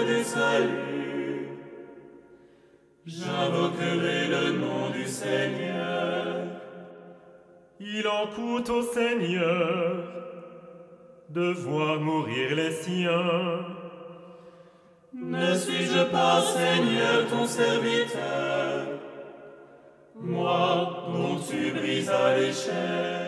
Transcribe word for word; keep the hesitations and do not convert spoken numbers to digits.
du salut. J'invoquerai le nom du Seigneur. Il en coûte au Seigneur de voir mourir les siens. Ne suis-je pas, Seigneur, ton serviteur, moi dont tu brisas les chaînes?